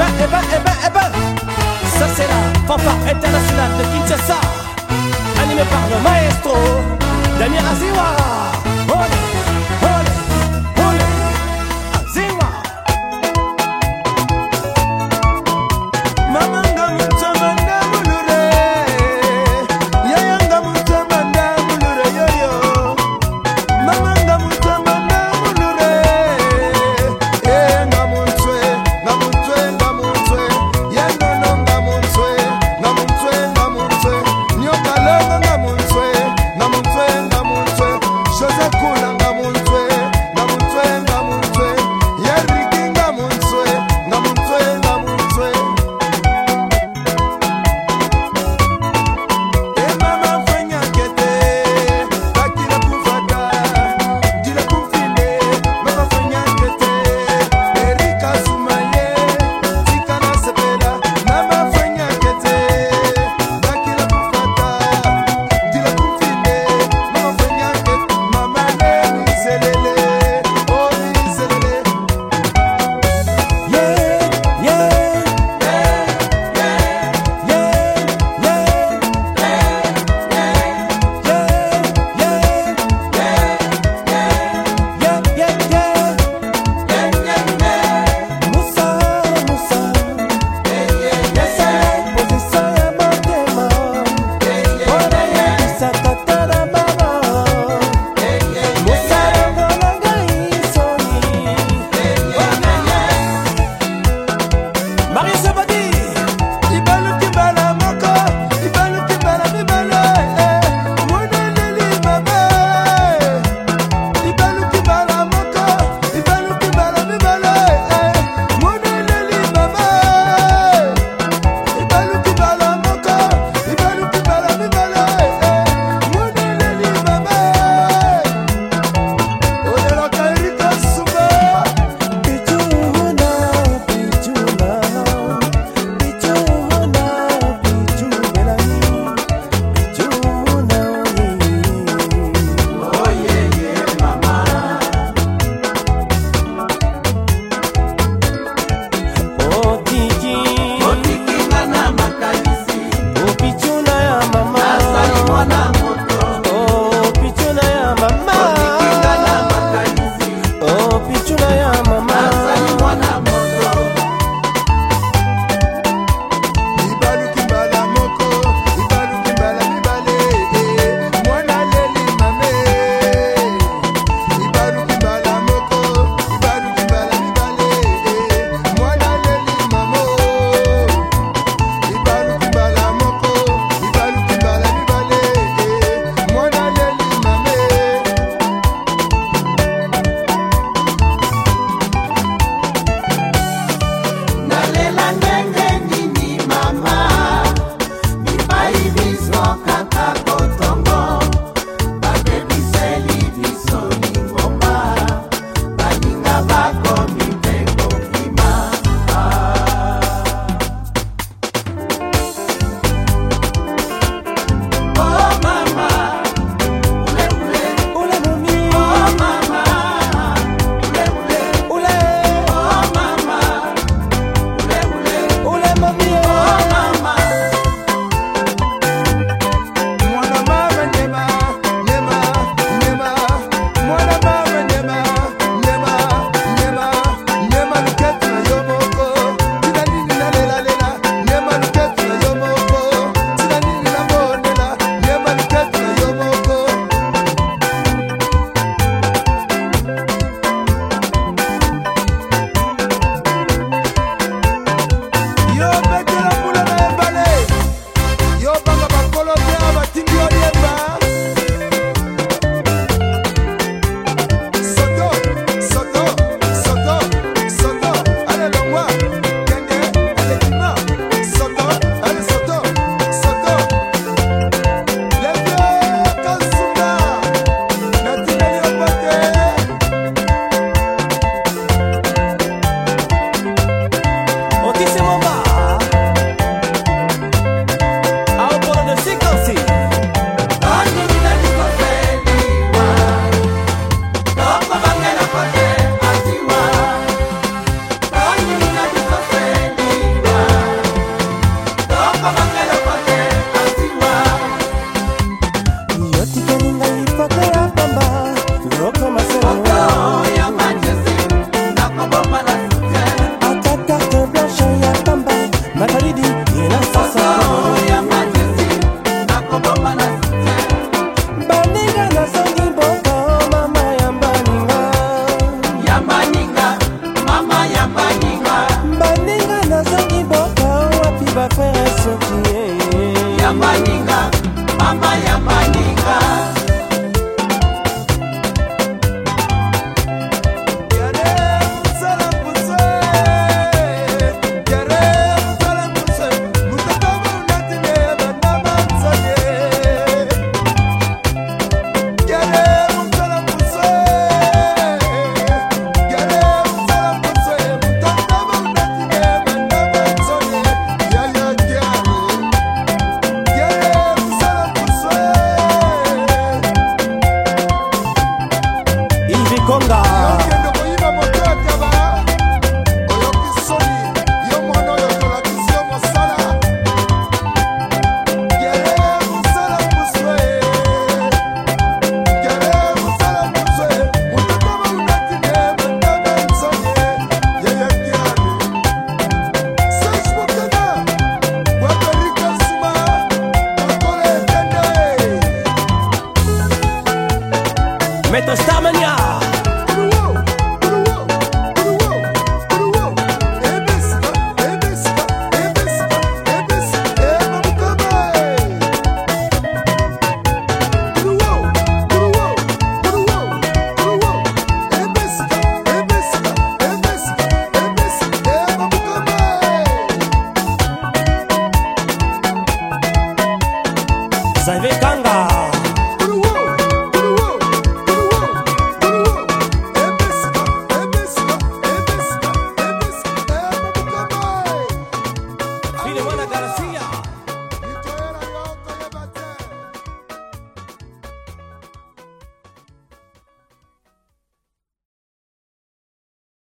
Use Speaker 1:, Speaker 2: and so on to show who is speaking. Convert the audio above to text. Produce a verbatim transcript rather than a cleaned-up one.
Speaker 1: ben, eh ben, eh ben, eh ben, ça c'est la fanfare internationale de Kinshasa, animée par le maestro Damien Aziwa. Olé, olé, olé, Aziwa. Mamanga mutamanda mulure, yayanga mutamanda mulure yoyo. Mamanga mutamanda mulure, eh ngamuntwe, ngamuntwe, ngamuntwe, yengono ngamuntwe, ngamuntwe, ngamuntwe, nyokalonga ngamuntwe, ngamuntwe, ngamuntwe, Jose Kula ngamuntwe, ngamuntwe, ngamuntwe, yeriki ngamuntwe, ngamuntwe, ngamuntwe. E mama fanya kete, bakila kufata, dila kufinde, mama fanya kete, Erika Sumaye, tika na sepela, mama fanya kete, bakila kufata, dila kufinde, mama fanya kete, mama ne miselele, oh miselele. Yeah, yeah, yeah, yeah, yeah, yeah, yeah, yeah, yeah. Musa, Musa, Musa, position ya motema, ona yebisa tata na mama. Musa longolanga isoni, Marie Sabadi, ibaluki bala moko, ibaluki bala mibale, moneleli mama. Ibaluki bala moko, ibaluki bala mibale, moneleli mama. Ibaluki bala moko, ibaluki bala mibale, moneleli mama. Odela kairika suba, pichuna, pichuna, pichuna, pichuna, pichuna. Oh yeah yeah mama. Oh tiki, oh tiki ngana makanisi. Oh pichuna ya mama. Asali mwana moto. Oh pichuna ya mama. Oh tiki ngana makanisi. Oh pichuna ya mama. Asali mwana moto. Ibaluki mbala moko, ibaluki mbala mibale, mwana leli mame. Ibaluki mbala moko, ibaluki mbala mibale, mwana leli mamo. Ibaluki mbala moko, ibaluki mbala mibale, mwana leli mame. Nalela ndenge nini mama, mipai biso kaka kotongo, babebiseli biso lingomba, baninga bakomi mpe kokima. Oh mama, ule ule, ule mami. Oh mama, ule ule, ule. Oh mama, ule ule, ule mami. Oh mama. Mwana mama nyema, nyema, nyema. Mwana mama nyema, nyema, nyema. savez quand